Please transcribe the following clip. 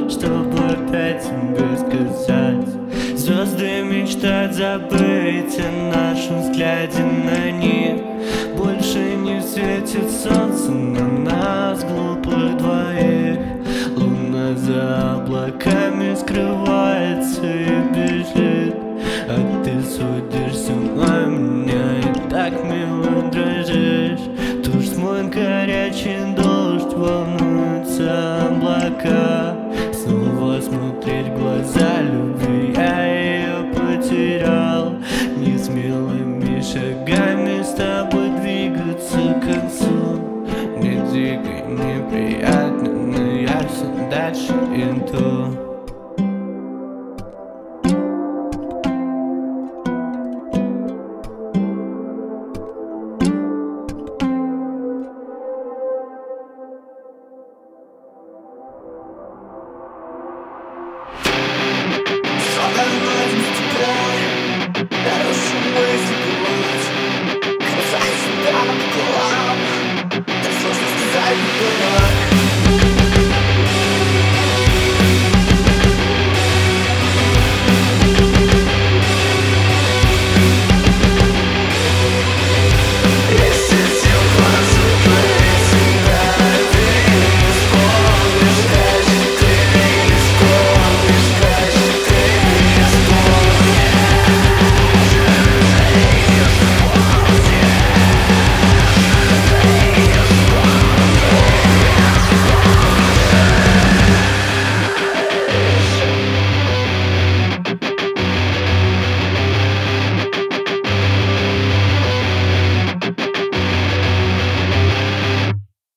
чтобы опять тебе сказать. Звезды мечтают забыть о нашем взгляде на них. Больше не светит солнце на нас, глупых двоих. Луна за облаками скрывается и бежит, а ты судишься на меня и так мило дрожишь. Тушь смой горячий дождь, волнуются облака. Снова смотреть в глаза любви, я ее потерял. Несмелыми шагами с тобой двигаться к концу. Мне дико неприятно, но я все дальше иду.